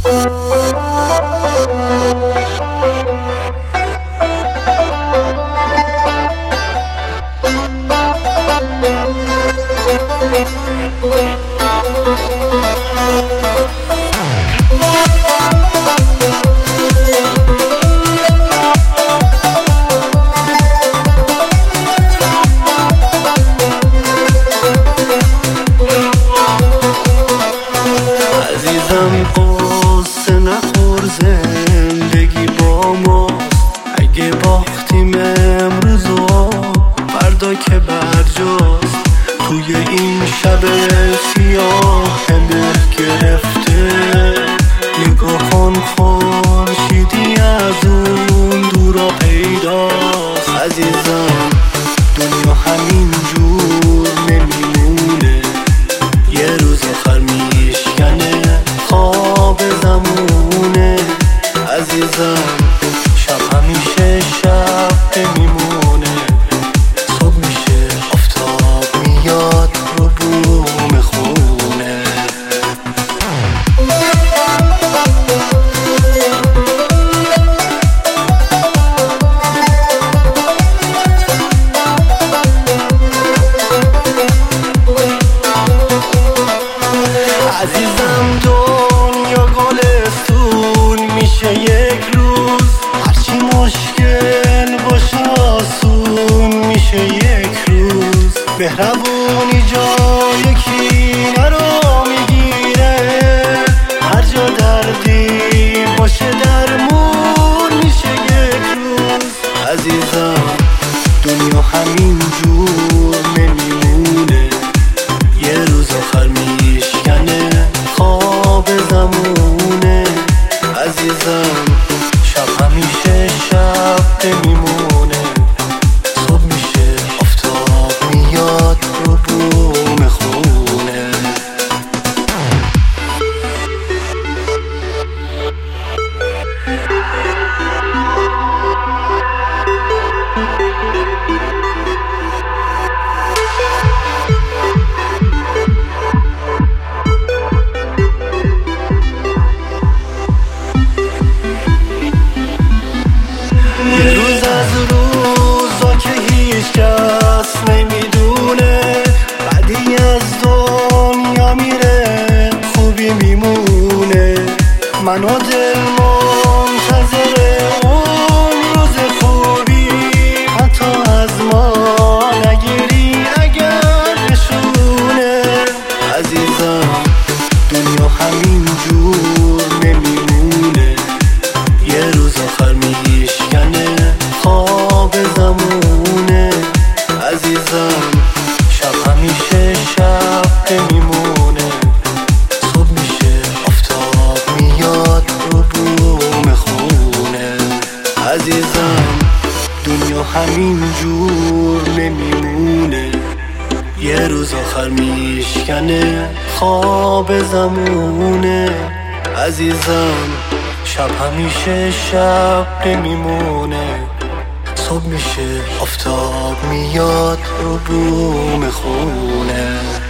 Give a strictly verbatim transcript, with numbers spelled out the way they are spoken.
عزیزم قصه نخور، زندگی با ماست. اگه باختیم امروزو فردا که برجاست. توی این شب سیاه مه گرفته، نگاه کن خورشیدی از اون دورا پیداست. عزیزم دنیا همین جور نمیمونه، یه روز آخر میشکنه خواب زمونه. عزیزم شب همیشه شب نمیمونه، صبح میشه آفتاب میاد رو بوم خونه. عزیزم دنیا گلستون میشه یک روز، هرچی مشکل باشه آسون میشه یک روز. مهربونی جای کینه رو میگیره، هر جا دردی باشه درمون میشه یک روز. عزیزم دنیا همین جور نمیمونه، یه روز آخر میشکنه خواب زمونه. عزیزم شب همیشه شب نمیمونه، صبح میشه آفتاب میاد رو بوم خونه. یه روز از روزا که هیچ کس نمیدونه، بعدی از دنیا میره خوبی میمونه. من و دل منتظر اون روز خوبی، حتی از ما نگیری اگر نشونه. عزیزم دنیا همین جور نمیمونه، یه روز آخر میشکنه خواب زمونه. عزیزم شب همیشه شب نمیمونه، صبح میشه آفتاب میاد رو بوم خونه. عزیزم دنیا همین جور نمیمونه، یه روز آخر میشکنه خواب زمونه. عزیزم شب همیشه شب نمیمونه، صبح میشه آفتاب میاد رو بوم خونه.